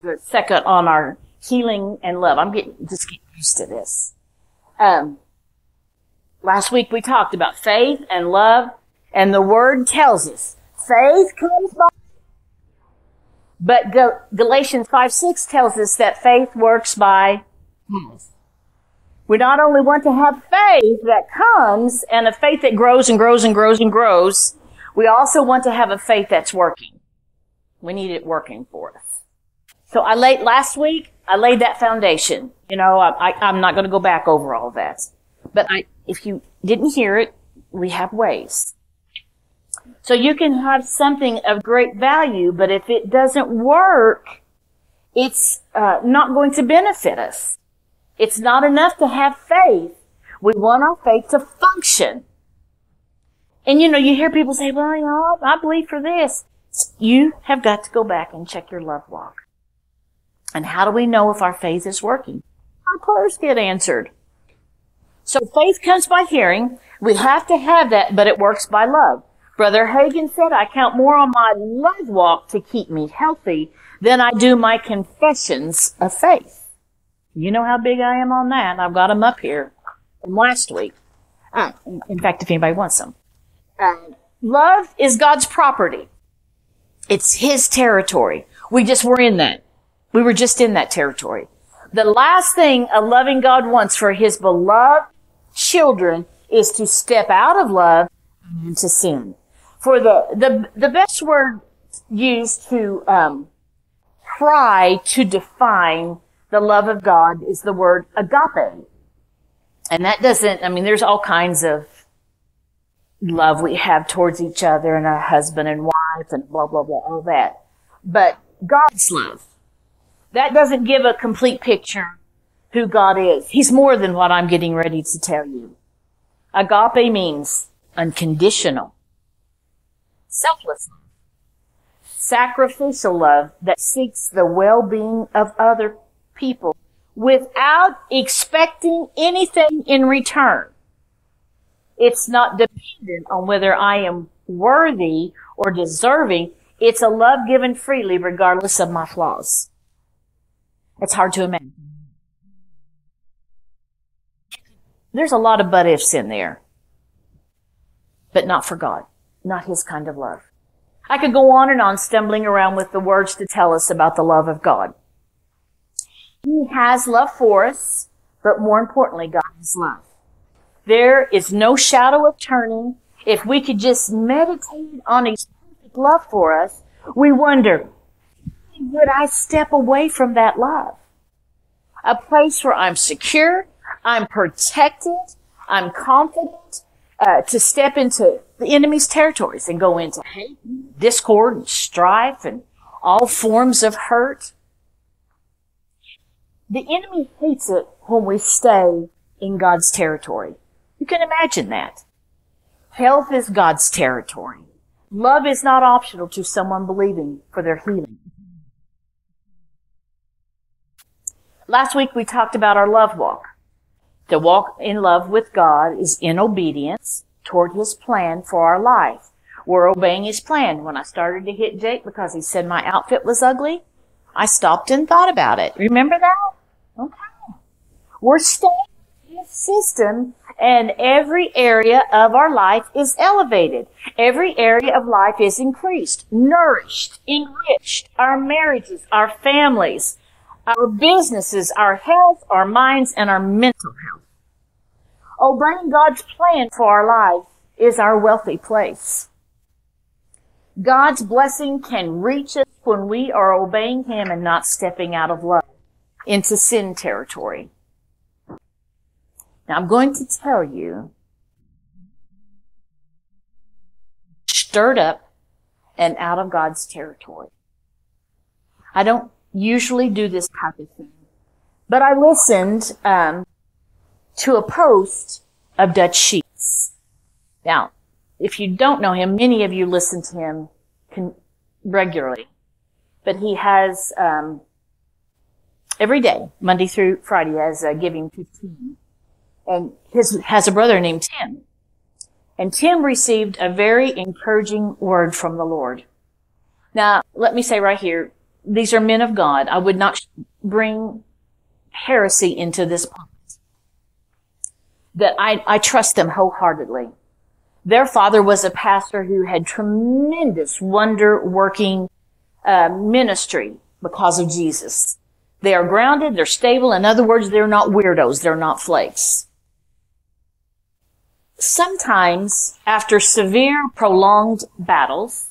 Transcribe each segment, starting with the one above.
the second on our healing and love. I'm getting used to this. Last week we talked about faith and love, and the Word tells us faith comes by, but Galatians 5:6 tells us that faith works by faith. We not only want to have faith that comes and a faith that grows and grows and grows and grows, we also want to have a faith that's working. We need it working for us. So last week, I laid that foundation. You know, I'm not going to go back over all that. But if you didn't hear it, we have ways. So you can have something of great value, but if it doesn't work, it's not going to benefit us. It's not enough to have faith. We want our faith to function. And you know, you hear people say, well, you know, I believe for this. You have got to go back and check your love walk. And how do we know if our faith is working? Our prayers get answered. So faith comes by hearing. We have to have that, but it works by love. Brother Hagin said, I count more on my love walk to keep me healthy than I do my confessions of faith. You know how big I am on that. I've got them up here from last week. In fact, if anybody wants them. Love is God's property. It's His territory. We were in that. We were just in that territory. The last thing a loving God wants for His beloved children is to step out of love and to sin. For the best word used to try to define the love of God is the word agape. And that there's all kinds of love we have towards each other and a husband and wife and blah, blah, blah, all that. But God's love, that doesn't give a complete picture who God is. He's more than what I'm getting ready to tell you. Agape means unconditional, selfless love, sacrificial love that seeks the well-being of other people without expecting anything in return. It's not dependent on whether I am worthy or deserving. It's a love given freely regardless of my flaws. It's hard to imagine. There's a lot of but ifs in there. But not for God. Not His kind of love. I could go on and on stumbling around with the words to tell us about the love of God. He has love for us, but more importantly, God is love. There is no shadow of turning. If we could just meditate on His perfect love for us, we wonder, would I step away from that love? A place where I'm secure, I'm protected, I'm confident, to step into the enemy's territories and go into hate, discord, and strife, and all forms of hurt. The enemy hates it when we stay in God's territory. You can imagine that. Health is God's territory. Love is not optional to someone believing for their healing. Last week we talked about our love walk. To walk in love with God is in obedience toward His plan for our life. We're obeying His plan. When I started to hit Jake because he said my outfit was ugly, I stopped and thought about it. Remember that? Okay. We're staying in His system, and every area of our life is elevated. Every area of life is increased, nourished, enriched. Our marriages, our families, our businesses, our health, our minds, and our mental health. Obeying God's plan for our life is our wealthy place. God's blessing can reach us when we are obeying Him and not stepping out of love into sin territory. Now I'm going to tell you, stirred up and out of God's territory. I don't usually do this type of thing, but I listened to a post of Dutch Sheets. Now, if you don't know him, many of you listen to him regularly, but he has every day, Monday through Friday, has Giving 15. And has a brother named Tim. And Tim received a very encouraging word from the Lord. Now, let me say right here, these are men of God. I would not bring heresy into this point. That I trust them wholeheartedly. Their father was a pastor who had tremendous wonder-working ministry because of Jesus. They are grounded, they're stable. In other words, they're not weirdos, they're not flakes. Sometimes, after severe, prolonged battles,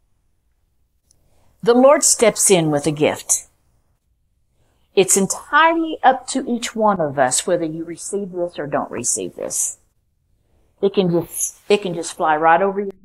the Lord steps in with a gift. It's entirely up to each one of us whether you receive this or don't receive this. It can just fly right over you.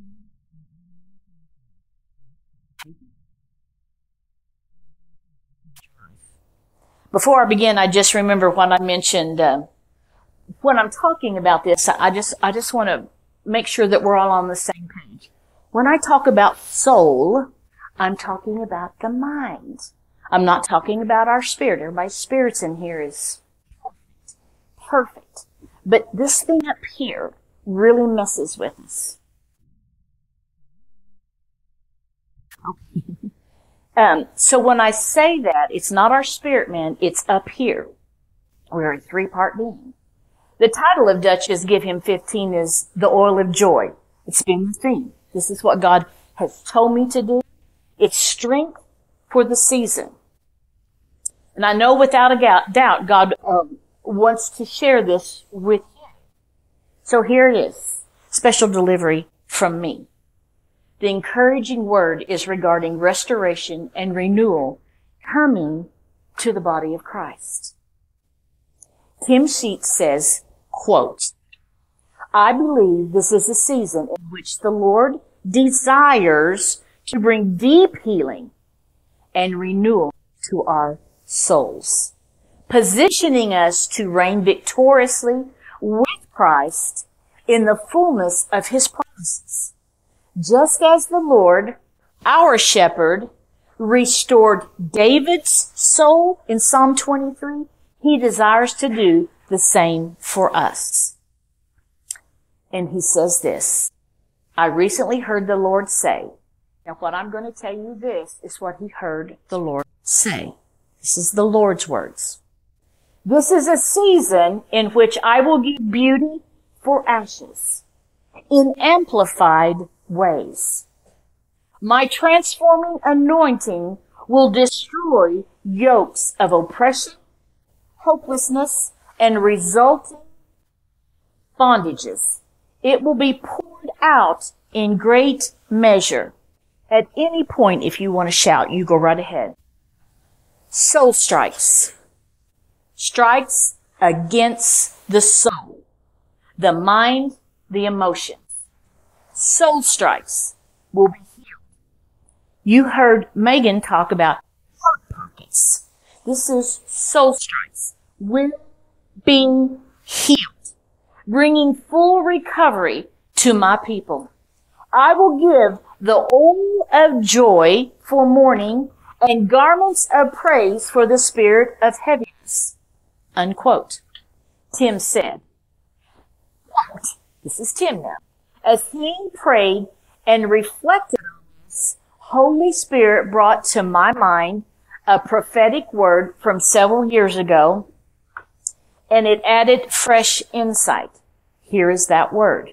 Before I begin, I just remember when I mentioned, when I'm talking about this, I just want to make sure that we're all on the same page. When I talk about soul, I'm talking about the mind. I'm not talking about our spirit. Everybody's spirits in here is perfect. But this thing up here really messes with us. Okay. So when I say that, it's not our spirit, man. It's up here. We're a three-part being. The title of Duchess Give Him 15 is The Oil of Joy. It's been the theme. This is what God has told me to do. It's strength for the season. And I know without a doubt God wants to share this with you. So here it is. Special delivery from me. The encouraging word is regarding restoration and renewal coming to the body of Christ. Tim Sheets says, quote, I believe this is a season in which the Lord desires to bring deep healing and renewal to our souls, positioning us to reign victoriously with Christ in the fullness of His promises. Just as the Lord, our shepherd, restored David's soul in Psalm 23, He desires to do the same for us. And He says this, I recently heard the Lord say, now what I'm going to tell you this is what He heard the Lord say. This is the Lord's words. This is a season in which I will give beauty for ashes in amplified ways. My transforming anointing will destroy yokes of oppression, hopelessness, and resulting bondages. It will be poured out in great measure. At any point, if you want to shout, you go right ahead. Soul strikes. Strikes against the soul, the mind, the emotions. Soul strikes will be healed. You heard Megan talk about heart pockets. This is soul strikes. We're being healed, bringing full recovery to my people. I will give the oil of joy for mourning and garments of praise for the spirit of heaviness. Unquote. Tim said. What? This is Tim now. As he prayed and reflected on this, Holy Spirit brought to my mind a prophetic word from several years ago, and it added fresh insight. Here is that word.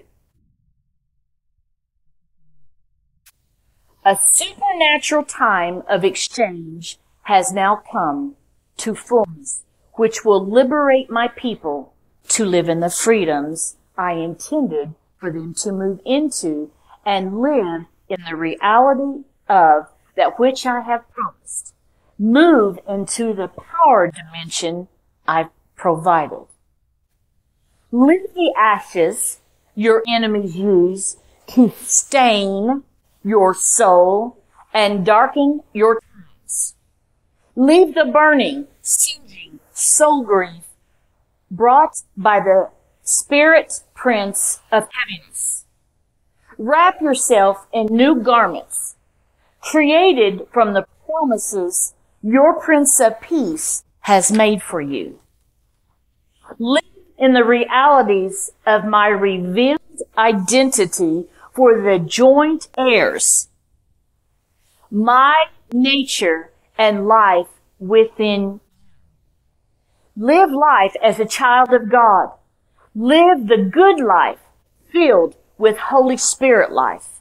A supernatural time of exchange has now come to fullness, which will liberate my people to live in the freedoms I intended for them to move into and live in the reality of that which I have promised. Move into the power dimension I've provided. Leave the ashes your enemies use to stain your soul and darken your times. Leave the burning, singeing soul grief brought by the spirit prince of heaviness. Wrap yourself in new garments created from the promises your Prince of Peace has made for you. Live in the realities of my revealed identity for the joint heirs. My nature and life within. Live life as a child of God. Live the good life filled with Holy Spirit life.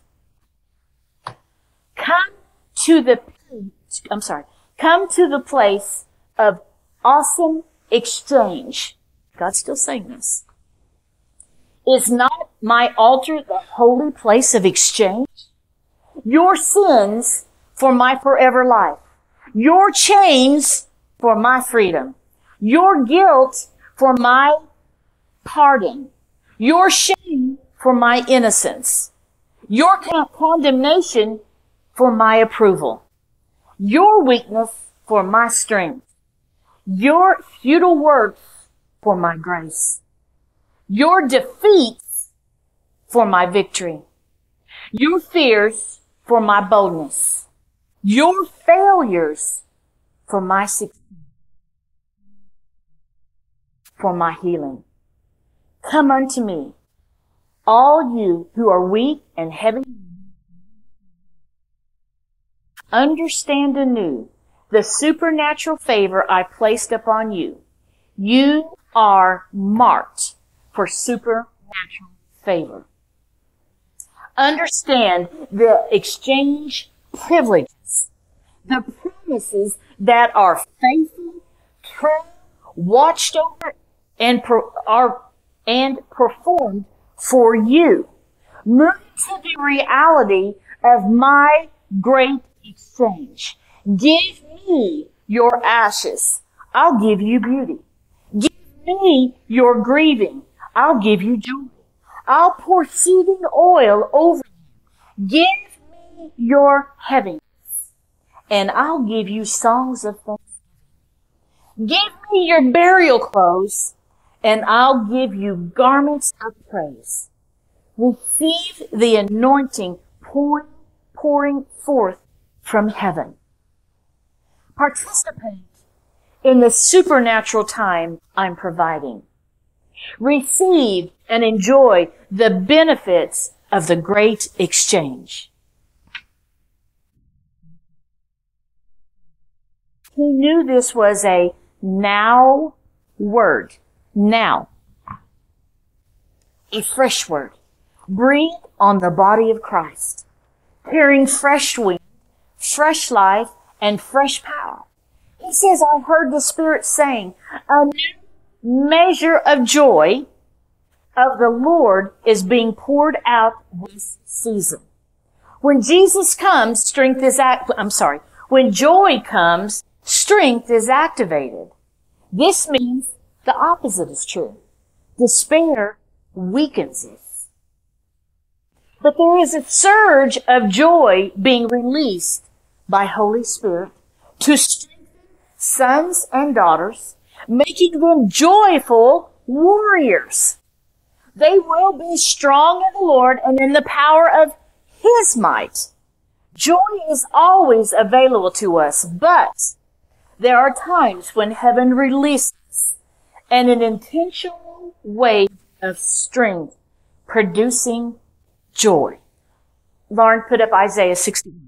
Come to the place of awesome exchange. God's still saying this. Is not my altar the holy place of exchange? Your sins for my forever life. Your chains for my freedom. Your guilt for my pardon. Your shame for my innocence. Your condemnation for my approval. Your weakness for my strength. Your futile works for my grace. Your defeats for my victory. Your fears for my boldness. Your failures for my success. For my healing. Come unto me, all you who are weak and heavy. Understand anew the supernatural favor I placed upon you. You are marked for supernatural favor. Understand the exchange privileges, the promises that are faithful, true, watched over, and performed for you. Move to the reality of my great exchange. Give me your ashes. I'll give you beauty. Give me your grieving. I'll give you joy. I'll pour soothing oil over you. Give me your heaviness, and I'll give you songs of thanksgiving. Give me your burial clothes, and I'll give you garments of praise. Receive the anointing pouring forth from heaven. Participate in the supernatural time I'm providing. Receive and enjoy the benefits of the great exchange. He knew this was a now word. Now. A fresh word. Breathe on the body of Christ. Carrying fresh wind, fresh life, and fresh power. He says, I heard the Spirit saying, a new measure of joy of the Lord is being poured out this season. When Jesus comes, when joy comes, strength is activated. This means the opposite is true. Despair weakens us. But there is a surge of joy being released by Holy Spirit to strengthen sons and daughters, making them joyful warriors. They will be strong in the Lord and in the power of His might. Joy is always available to us, but there are times when heaven releases and an intentional wave of strength producing joy. Lauren, put up Isaiah 61.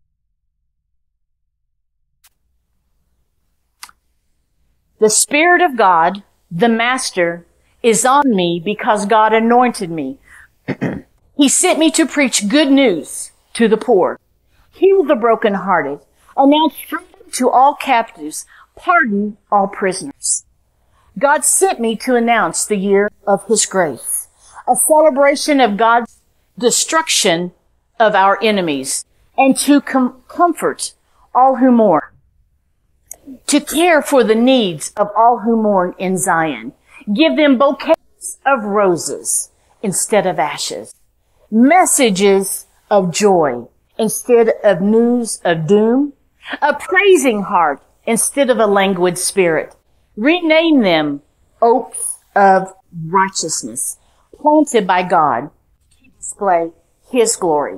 The Spirit of God, the Master, is on me because God anointed me. He sent me to preach good news to the poor, heal the brokenhearted, announce freedom to all captives, pardon all prisoners. God sent me to announce the year of His grace, a celebration of God's destruction of our enemies, and to comfort all who mourn, to care for the needs of all who mourn in Zion, give them bouquets of roses instead of ashes, messages of joy instead of news of doom, a praising heart instead of a languid spirit. Rename them oaks of righteousness, planted by God to display His glory.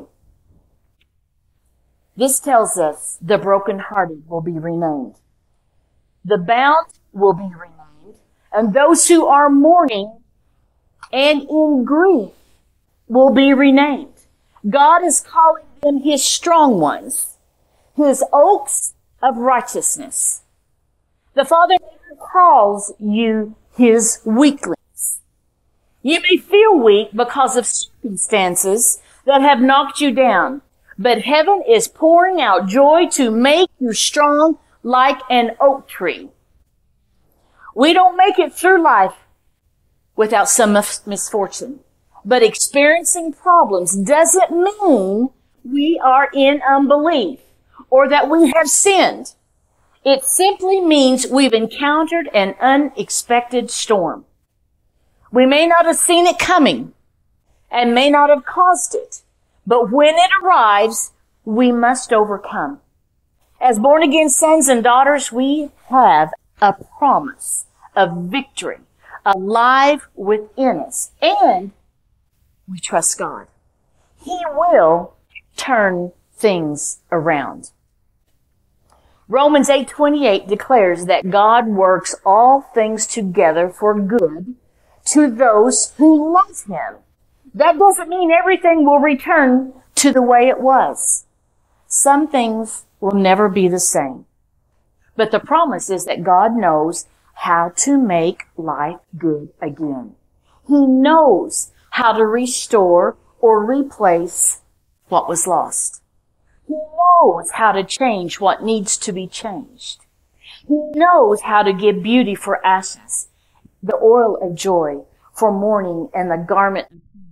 This tells us the brokenhearted will be renamed. The bound will be renamed, and those who are mourning and in grief will be renamed. God is calling them His strong ones, His oaks of righteousness. The Father calls you his weaklings. You may feel weak because of circumstances that have knocked you down, but heaven is pouring out joy to make you strong like an oak tree. We don't make it through life without some misfortune, but experiencing problems doesn't mean we are in unbelief or that we have sinned. It simply means we've encountered an unexpected storm. We may not have seen it coming and may not have caused it, but when it arrives, we must overcome. As born-again sons and daughters, we have a promise of victory alive within us, and we trust God. He will turn things around. Romans 8:28 declares that God works all things together for good to those who love him. That doesn't mean everything will return to the way it was. Some things will never be the same. But the promise is that God knows how to make life good again. He knows how to restore or replace what was lost. He knows how to change what needs to be changed. He knows how to give beauty for ashes, the oil of joy for mourning, and the garment.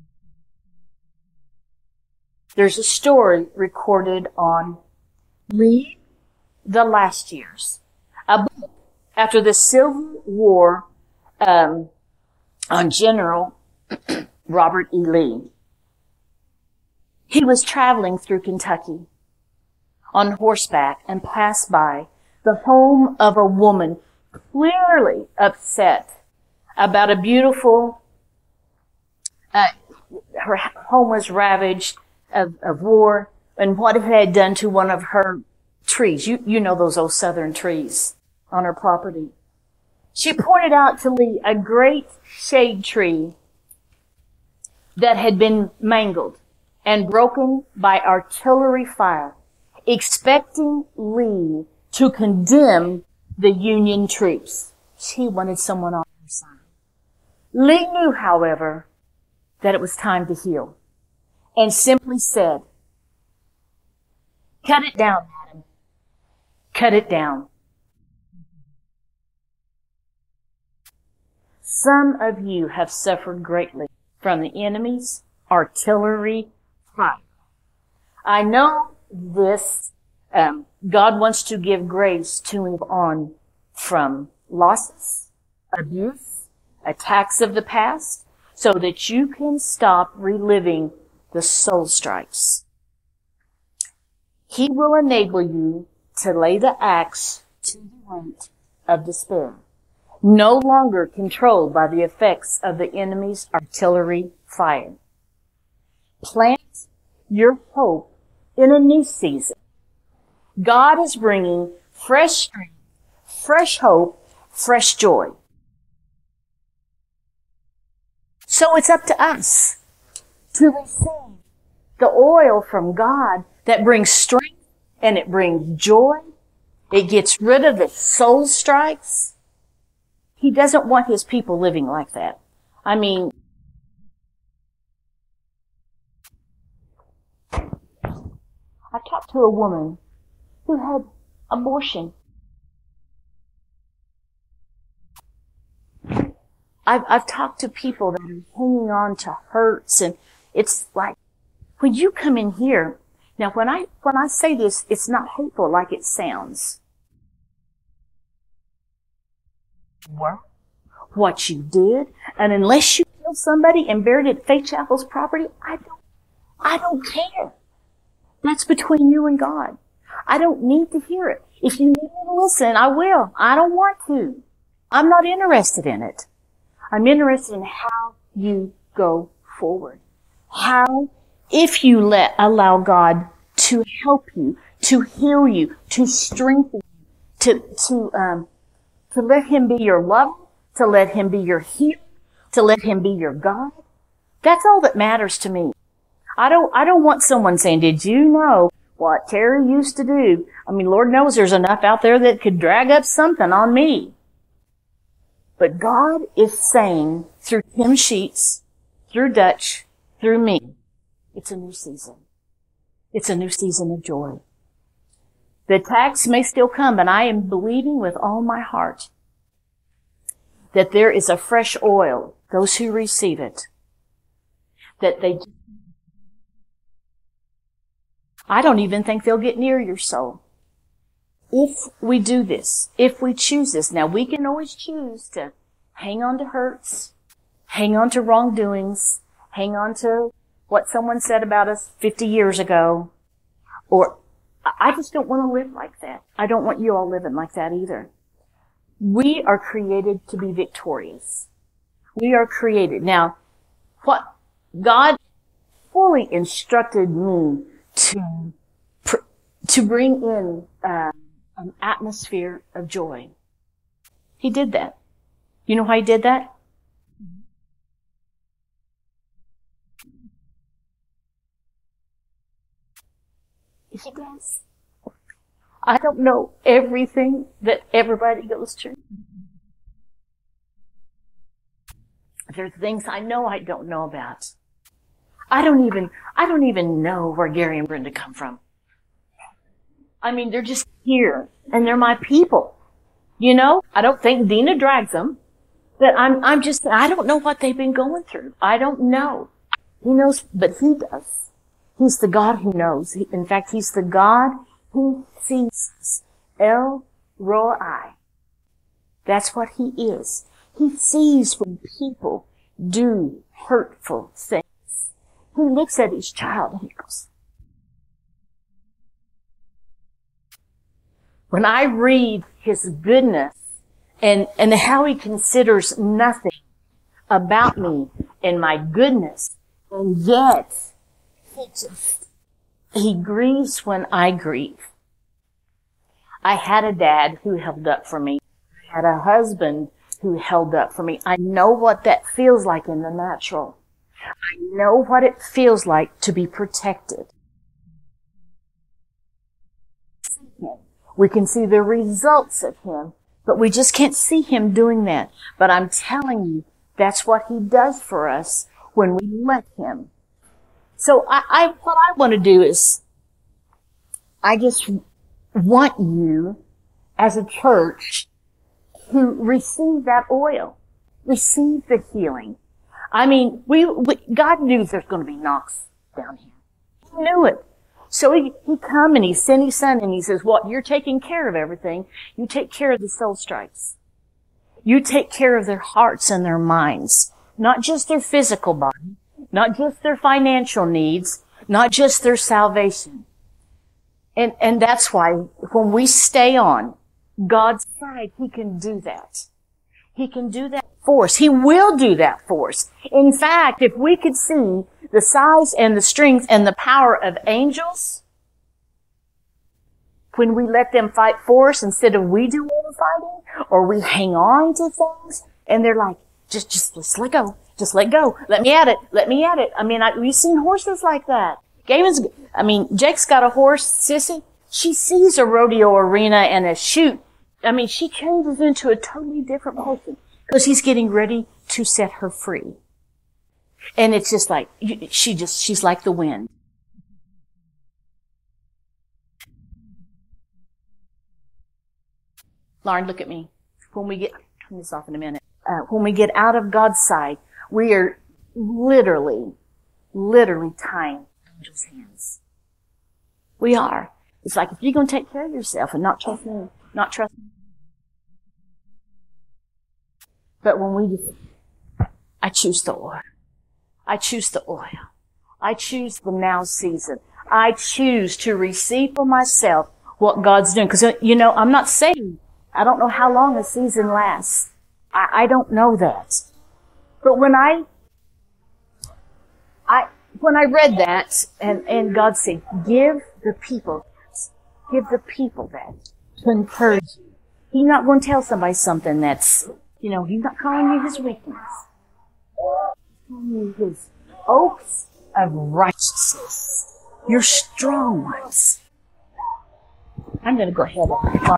There's a story recorded on Leave the Last Years, a book after the Civil War on General Robert E. Lee. He was traveling through Kentucky on horseback and passed by the home of a woman clearly upset about a beautiful, her home was ravaged of war and what it had done to one of her trees. You know those old southern trees on her property. She pointed out to Lee a great shade tree that had been mangled and broken by artillery fire, expecting Lee to condemn the Union troops. She wanted someone on her side. Lee knew, however, that it was time to heal and simply said, "Cut it down, madam. Cut it down." Some of you have suffered greatly from the enemy's artillery fire. I know this, God wants to give grace to move on from losses, abuse, attacks of the past, so that you can stop reliving the soul strikes. He will enable you to lay the axe to the root of despair, no longer controlled by the effects of the enemy's artillery fire. Plant your hope in a new season. God is bringing fresh strength, fresh hope, fresh joy. So it's up to us to receive the oil from God that brings strength and it brings joy. It gets rid of the soul strikes. He doesn't want his people living like that. I mean, I talked to a woman who had abortion. I've talked to people that are hanging on to hurts, and it's like, when you come in here, now when I say this, it's not hateful like it sounds. What you did, and unless you killed somebody and buried it at Faith Chapel's property, I don't care. That's between you and God. I don't need to hear it. If you need me to listen, I will. I don't want to. I'm not interested in it. I'm interested in how you go forward. How, if you allow God to help you, to heal you, to strengthen you, to let him be your lover, to let him be your healer, to let him be your God. That's all that matters to me. I don't want someone saying, "Did you know what Terry used to do. I mean, Lord knows there's enough out there that could drag up something on me. But God is saying through Tim Sheets, through Dutch, through me, it's a new season. It's a new season of joy. The attacks may still come, but I am believing with all my heart that there is a fresh oil, those who receive it, that I don't even think they'll get near your soul. If we do this, if we choose this, now we can always choose to hang on to hurts, hang on to wrongdoings, hang on to what someone said about us 50 years ago, or I just don't want to live like that. I don't want you all living like that either. We are created to be victorious. We are created. Now, what God fully instructed me to bring in an atmosphere of joy. He did that. You know how he did that? He does. I don't know everything that everybody goes through. There's things I know I don't know about. I don't even know where Gary and Brenda come from. I mean, they're just here, and they're my people. You know, I don't think Dina drags them, but I don't know what they've been going through. I don't know. He knows, but he does. He's the God who knows. In fact, he's the God who sees us. El Roi. That's what he is. He sees when people do hurtful things. He looks at his child and he goes, when I read his goodness and how he considers nothing about me and my goodness, and yet he grieves when I grieve. I had a dad who held up for me. I had a husband who held up for me. I know what that feels like in the natural. I know what it feels like to be protected. We can see the results of him, but we just can't see him doing that. But I'm telling you, that's what he does for us when we let him. So what I want to do is, I just want you as a church to receive that oil, receive the healing. I mean, God knew there's going to be knocks down here. He knew it. So he come and he sent his son and he says, what, you're taking care of everything. You take care of the soul strikes. You take care of their hearts and their minds. Not just their physical body. Not just their financial needs. Not just their salvation. And that's why when we stay on God's side, he can do that. He can do that for us. He will do that for us. In fact, if we could see the size and the strength and the power of angels, when we let them fight for us instead of we do all the fighting, or we hang on to things, and they're like, just let go. Just let go. Let me at it. Let me at it. I mean, we've seen horses like that. Jake's got a horse, Sissy. She sees a rodeo arena and a chute. I mean, she changes into a totally different person because he's getting ready to set her free. And it's just like, she's like the wind. Lauren, look at me. When we get, turn this off in a minute. When we get out of God's side, we are literally tying angels' hands. We are. It's like, if you're going to take care of yourself and not trust me, but when we do, I choose the oil. I choose the oil. I choose the now season. I choose to receive for myself what God's doing. Because, I'm not saying, I don't know how long a season lasts. I don't know that. But when I read that, and God said, give the people that to encourage you. He's not going to tell somebody something that's, he's not calling you his weakness. He's calling you his oaks of righteousness. Your strong ones. I'm going to go ahead and